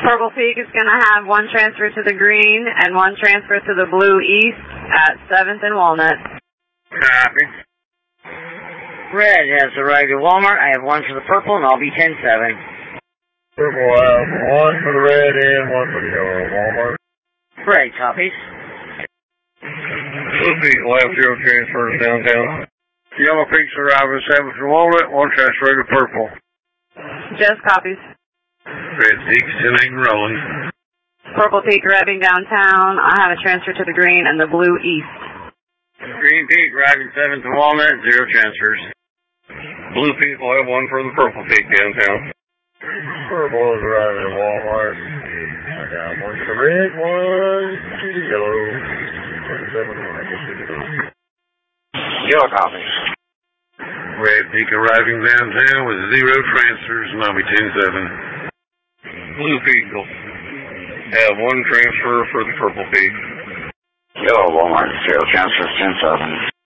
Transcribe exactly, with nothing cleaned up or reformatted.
Purple Peak is going to have one transfer to the green and one transfer to the blue east at seventh and Walnut. Copy. Red has arrived at Walmart. I have one for the purple, and I'll be ten seven. Purple, I have one for the red and one for the yellow at Walmart. Red copies. Blue Peak will have zero transfers downtown. Yellow Peak's arriving at seventh and Walnut, one transfer to purple. Just copies. Red Peak's ten eight and rolling. Purple Peak arriving downtown. I have a transfer to the green and the blue east. Green Peak arriving seventh and Walnut, zero transfers. Blue Peak will have one for the Purple Peak downtown. Purple is arriving at Walmart. I got one for the red, one to the yellow. Yellow copies. Red Peak arriving downtown with zero transfers, and I'll be ten seven. Blue Peak will have one transfer for the Purple Peak. Yellow Walmart, zero transfers, ten seven.